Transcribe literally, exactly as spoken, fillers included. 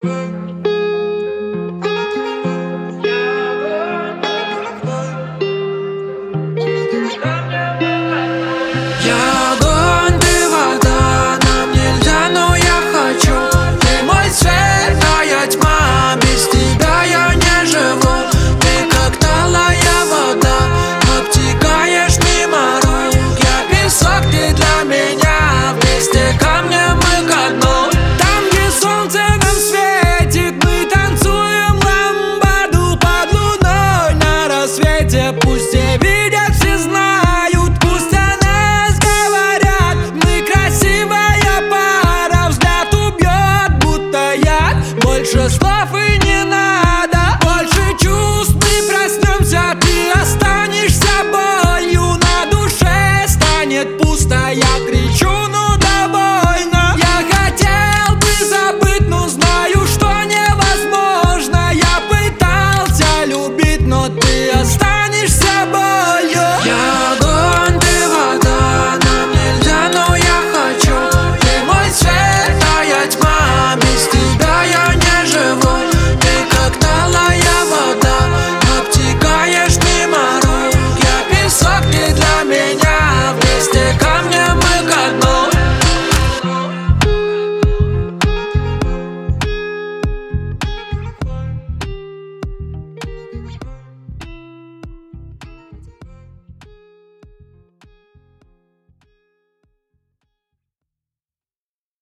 Я огонь, ты вода, нам нельзя, но я хочу. Ты мой свет, а я тьма, без тебя я не живу. Ты как талая вода, обтекаешь мимо рук. Я песок, ты для меня, вместе камнем мы ко дну. Там, где солнце нам светит, мы танцуем ламбаду под луной на рассвете. Пусть все видят, все знают, пусть о нас говорят. Мы красивая пара, взгляд убьет, будто яд. Больше слов и